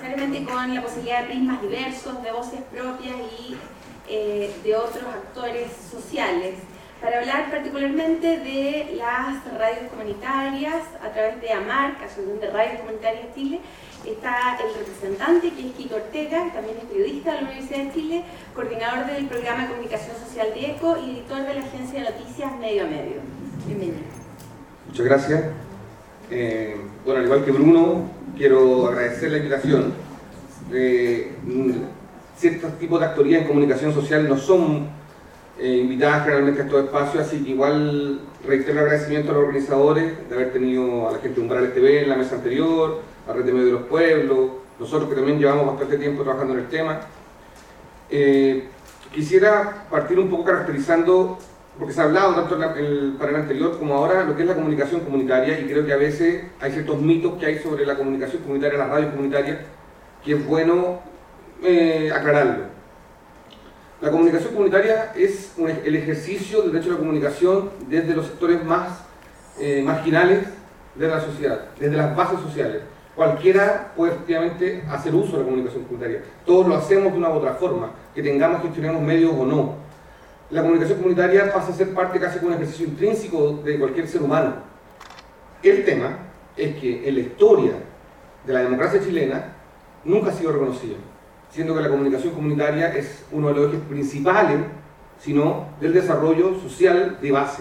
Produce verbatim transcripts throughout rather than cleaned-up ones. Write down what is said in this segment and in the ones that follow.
necesariamente con la posibilidad de prismas diversos, de voces propias y eh, de otros actores sociales, para hablar particularmente de las radios comunitarias a través de AMARC, Asociación de Radios Comunitarias Chile. Está el representante, que es Quito Ortega, también es periodista de la Universidad de Chile, coordinador del programa de comunicación social de ECO y editor de la agencia de noticias Medio a Medio. Bienvenido. Muchas gracias. Eh, bueno, al igual que Bruno, quiero agradecer la invitación. Eh, ciertos tipos de actorías en comunicación social no son eh, invitadas generalmente a estos espacios, así que igual reitero el agradecimiento a los organizadores de haber tenido a la gente de Umbrales T V en la mesa anterior, a Red de Medios de los Pueblos, nosotros que también llevamos bastante tiempo trabajando en el tema. Eh, quisiera partir un poco caracterizando, porque se ha hablado tanto en el panel anterior como ahora, lo que es la comunicación comunitaria, y creo que a veces hay ciertos mitos que hay sobre la comunicación comunitaria, las radios comunitarias, que es bueno eh, aclararlo. La comunicación comunitaria es un, el ejercicio del derecho a la comunicación desde los sectores más eh, marginales de la sociedad, desde las bases sociales. Cualquiera puede efectivamente hacer uso de la comunicación comunitaria. Todos lo hacemos de una u otra forma, que tengamos, gestionemos medios o no. La comunicación comunitaria pasa a ser parte casi como un ejercicio intrínseco de cualquier ser humano. El tema es que en la historia de la democracia chilena nunca ha sido reconocido, siendo que la comunicación comunitaria es uno de los ejes principales, sino del desarrollo social de base.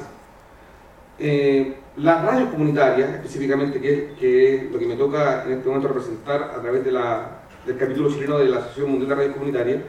Eh, las radios comunitarias, específicamente, que, que es lo que me toca en este momento representar a través de la, del capítulo chileno de la Asociación Mundial de Radios Comunitarias,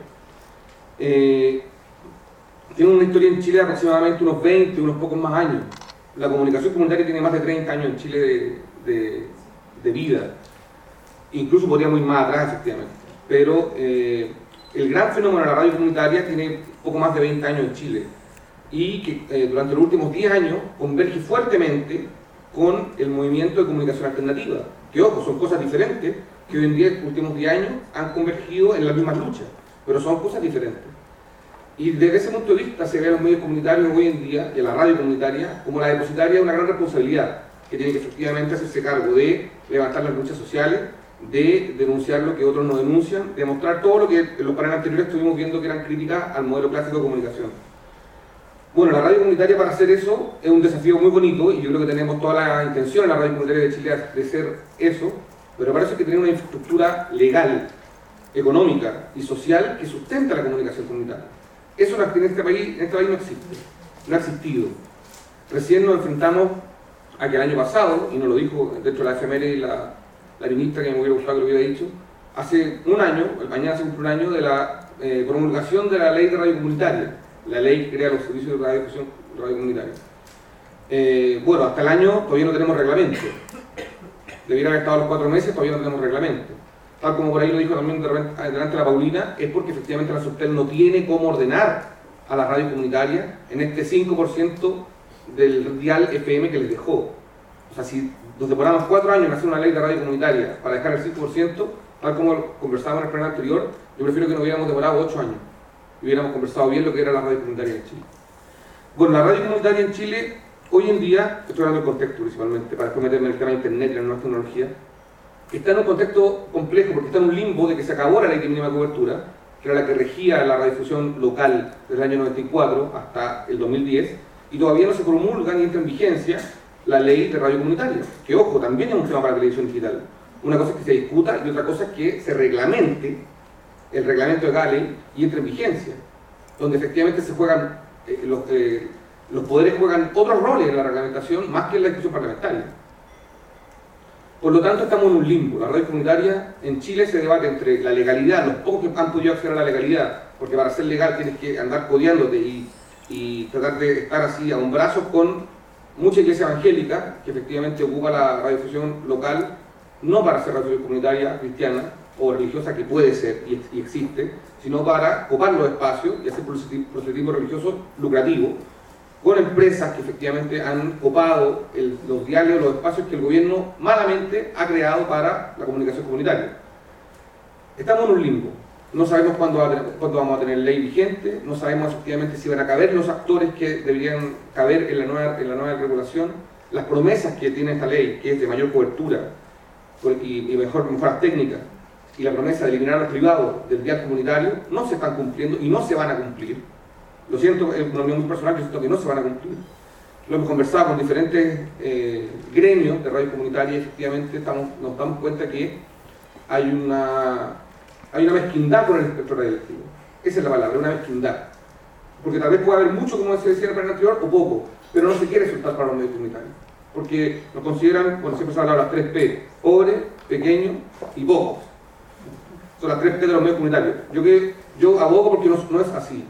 eh, tiene una historia en Chile de aproximadamente unos veinte, unos pocos más años. La comunicación comunitaria tiene más de treinta años en Chile de, de, de vida. Incluso podríamos ir más atrás, efectivamente. Pero eh, el gran fenómeno de la radio comunitaria tiene poco más de veinte años en Chile. Y que eh, durante los últimos diez años converge fuertemente con el movimiento de comunicación alternativa. Que, ojo, son cosas diferentes, que hoy en día, en los últimos diez años, han convergido en las mismas luchas. Pero son cosas diferentes. Y desde ese punto de vista se ve a los medios comunitarios hoy en día, y a la radio comunitaria, como la depositaria de una gran responsabilidad, que tiene que efectivamente hacerse cargo de levantar las luchas sociales, de denunciar lo que otros no denuncian, de mostrar todo lo que en los paneles anteriores estuvimos viendo que eran críticas al modelo clásico de comunicación. Bueno, la radio comunitaria, para hacer eso es un desafío muy bonito, y yo creo que tenemos toda la intención en la radio comunitaria de Chile de ser eso, pero para eso hay que tener una infraestructura legal, económica y social que sustenta la comunicación comunitaria. Eso en este país, en este país no existe, no ha existido. Recién nos enfrentamos a que el año pasado, y nos lo dijo dentro de la efeméride y la, la ministra, que me hubiera gustado que lo hubiera dicho, hace un año, el mañana se cumple un año de la eh, promulgación de la ley de radio comunitaria, la ley que crea los servicios de radiodifusión radio comunitaria. Eh, bueno, hasta el año todavía no tenemos reglamento. Debiera haber estado a los cuatro meses, todavía no tenemos reglamento. Tal como por ahí lo dijo también delante la Paulina, es porque efectivamente la SUBTEL no tiene cómo ordenar a las radios comunitarias en este cinco por ciento del dial F M que les dejó. O sea, si nos demoramos cuatro años en hacer una ley de radio comunitaria para dejar el cinco por ciento, tal como conversábamos en el programa anterior, yo prefiero que nos hubiéramos demorado ocho años y hubiéramos conversado bien lo que era la radio comunitaria en Chile. Bueno, la radio comunitaria en Chile, hoy en día, estoy hablando del contexto principalmente, para después meterme en el tema de internet y la nueva tecnología, está en un contexto complejo porque está en un limbo de que se acabó la ley de mínima cobertura, que era la que regía la radiodifusión local desde el año noventa y cuatro hasta el dos mil diez, y todavía no se promulga ni entra en vigencia la ley de radio comunitaria, que, ojo, también es un tema para la televisión digital. Una cosa es que se discuta y otra cosa es que se reglamente el reglamento de cada ley y entre en vigencia, donde efectivamente se juegan, eh, los, eh, los poderes juegan otros roles en la reglamentación más que en la discusión parlamentaria. Por lo tanto, estamos en un limbo. La radio comunitaria en Chile se debate entre la legalidad, los pocos que han podido acceder a la legalidad, porque para ser legal tienes que andar codeándote y, y tratar de estar así a un brazo con mucha iglesia evangélica, que efectivamente ocupa la radiodifusión local, no para ser radio comunitaria cristiana o religiosa, que puede ser y, y existe, sino para copar los espacios y hacer proselitismo religioso lucrativo, con empresas que efectivamente han copado el, los diarios, los espacios que el gobierno malamente ha creado para la comunicación comunitaria. Estamos en un limbo. No sabemos cuándo, va a tener, cuándo vamos a tener ley vigente, no sabemos efectivamente si van a caber los actores que deberían caber en la nueva, en la nueva regulación, las promesas que tiene esta ley, que es de mayor cobertura y, y mejor, mejoras técnicas, y la promesa de eliminar a los privados del diálogo comunitario no se están cumpliendo y no se van a cumplir. Lo siento, es una opinión muy personal, yo siento que no se van a cumplir. Lo hemos conversado con diferentes eh, gremios de radio comunitaria y efectivamente estamos, nos damos cuenta que hay una, hay una mezquindad con el espectro radioelectivo. Esa es la palabra, una mezquindad. Porque tal vez pueda haber mucho, como se decía en el panel anterior, o poco, pero no se quiere soltar para los medios comunitarios. Porque nos consideran, bueno, siempre se ha hablado de las tres P, pobre, pequeño y pocos. Son las tres P de los medios comunitarios. Yo, que, yo abogo porque no, no es así.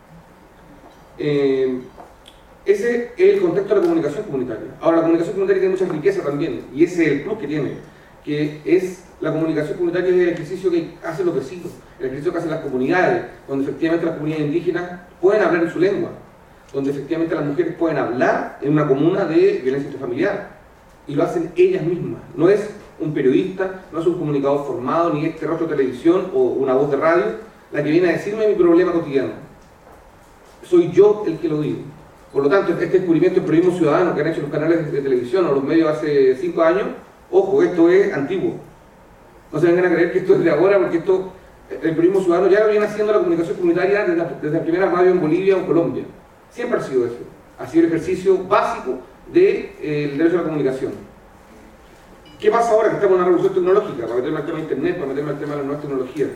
Eh, ese es el contexto de la comunicación comunitaria. Ahora, la comunicación comunitaria tiene mucha riqueza también, y ese es el plus que tiene, que es la comunicación comunitaria es el ejercicio que hacen los vecinos, el ejercicio que hacen las comunidades, donde efectivamente las comunidades indígenas pueden hablar en su lengua, donde efectivamente las mujeres pueden hablar en una comuna de violencia intrafamiliar, y lo hacen ellas mismas. No es un periodista, no es un comunicador formado, ni este rostro de televisión o una voz de radio, la que viene a decirme mi problema cotidiano. Soy yo el que lo digo. Por lo tanto, este descubrimiento del periodismo ciudadano que han hecho los canales de televisión o los medios hace cinco años, ojo, esto es antiguo. No se vengan a creer que esto es de ahora, porque esto, el periodismo ciudadano ya lo viene haciendo la comunicación comunitaria desde la, desde la primera radio en Bolivia o en Colombia. Siempre ha sido eso. Ha sido el ejercicio básico del de, eh, derecho a la comunicación. ¿Qué pasa ahora que estamos en una revolución tecnológica? Para meterme al tema de internet, para meterme al tema de las nuevas tecnologías.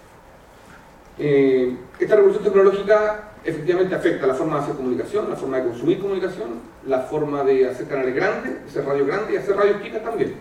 Eh, esta revolución tecnológica efectivamente afecta la forma de hacer comunicación, la forma de consumir comunicación, la forma de hacer canales grandes, de hacer radio grande y hacer radios chicas también.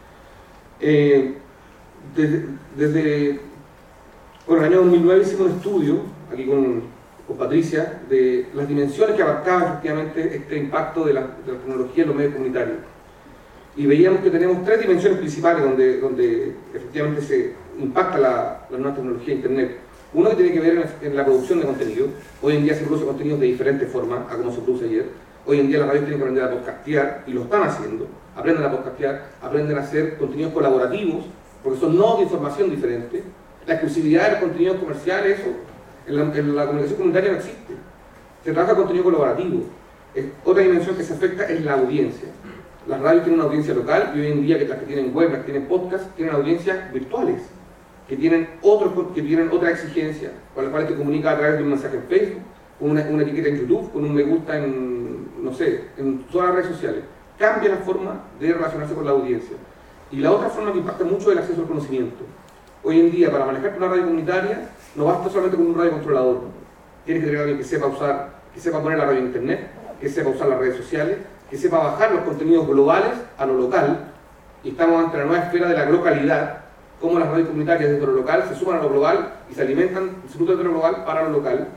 Eh, desde, desde bueno, el año dos mil nueve hicimos un estudio, aquí con, con Patricia, de las dimensiones que abarcaba efectivamente este impacto de la, de la tecnología en los medios comunitarios. Y veíamos que tenemos tres dimensiones principales donde, donde efectivamente se impacta la, la nueva tecnología de Internet. Uno que tiene que ver en la, en la producción de contenido. Hoy en día se produce contenidos de diferentes formas a como se produce ayer. Hoy en día las radios tienen que aprender a podcastear, y lo están haciendo. Aprenden a podcastear, aprenden a hacer contenidos colaborativos, porque son nodos de información diferentes. La exclusividad de los contenidos comerciales, eso, en la, en la comunicación comunitaria no existe. Se trabaja contenido colaborativo. Es, otra dimensión que se afecta es la audiencia. Las radios tienen una audiencia local, y hoy en día que las que tienen web, las que tienen podcast, tienen audiencias virtuales, que tienen, otros, que tienen otra exigencia, con la cual te comunica a través de un mensaje en Facebook, con una, una etiqueta en YouTube, con un me gusta en, no sé, en todas las redes sociales. Cambia la forma de relacionarse con la audiencia. Y la otra forma que impacta mucho es el acceso al conocimiento. Hoy en día, para manejar una radio comunitaria, no basta solamente con un radiocontrolador. Tienes que tener a alguien que sepa usar, que sepa poner la radio en internet, que sepa usar las redes sociales, que sepa bajar los contenidos globales a lo local. Y estamos ante la nueva esfera de la localidad, cómo las radios comunitarias desde lo local se suman a lo global y se alimentan, se nutren de lo global para lo local.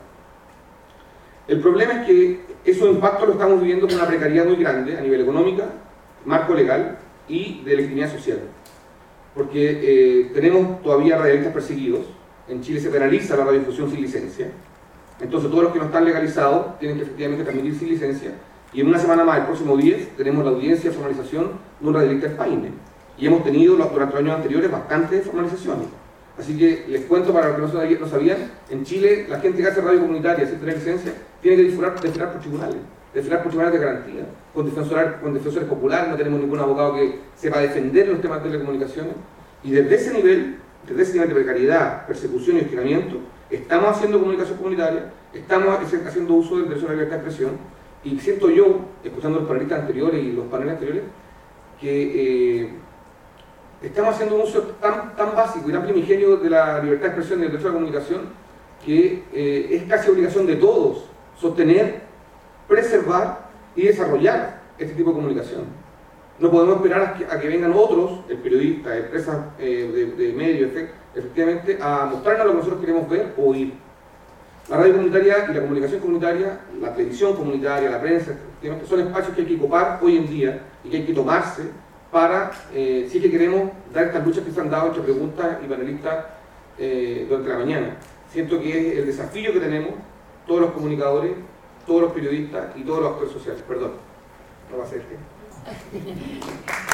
El problema es que esos impactos lo estamos viviendo con una precariedad muy grande a nivel económico, marco legal y de legitimidad social. Porque eh, tenemos todavía radialistas perseguidos. En Chile se penaliza la radiodifusión sin licencia. Entonces todos los que no están legalizados tienen que efectivamente transmitir sin licencia. Y en una semana más, el próximo diez, tenemos la audiencia de formalización de un radialista en Paine. Y hemos tenido durante los años anteriores bastantes formalizaciones. Así que les cuento para los que no sabían, en Chile la gente que hace radio comunitaria sin tener licencia tiene que desfilar, desfilar por tribunales, desfilar por tribunales de garantía, con defensores, con defensores populares. No tenemos ningún abogado que sepa defender los temas de telecomunicaciones. Y desde ese nivel, desde ese nivel de precariedad, persecución y hostigamiento, estamos haciendo comunicación comunitaria, estamos haciendo uso del derecho a la libertad de expresión. Y siento yo, escuchando los panelistas anteriores y los paneles anteriores, que eh, estamos haciendo un uso tan, tan básico y tan primigenio de la libertad de expresión y del derecho a la comunicación que eh, es casi obligación de todos sostener, preservar y desarrollar este tipo de comunicación. No podemos esperar a que, a que vengan otros, el periodista, empresas eh, de, de medios, efectivamente, a mostrarnos lo que nosotros queremos ver o oír. La radio comunitaria y la comunicación comunitaria, la televisión comunitaria, la prensa, son espacios que hay que ocupar hoy en día y que hay que tomarse para, eh, si es que queremos dar estas luchas que se han dado entre preguntas y panelistas eh, durante la mañana. Siento que es el desafío que tenemos todos los comunicadores, todos los periodistas y todos los actores sociales. Perdón, no va a ser este.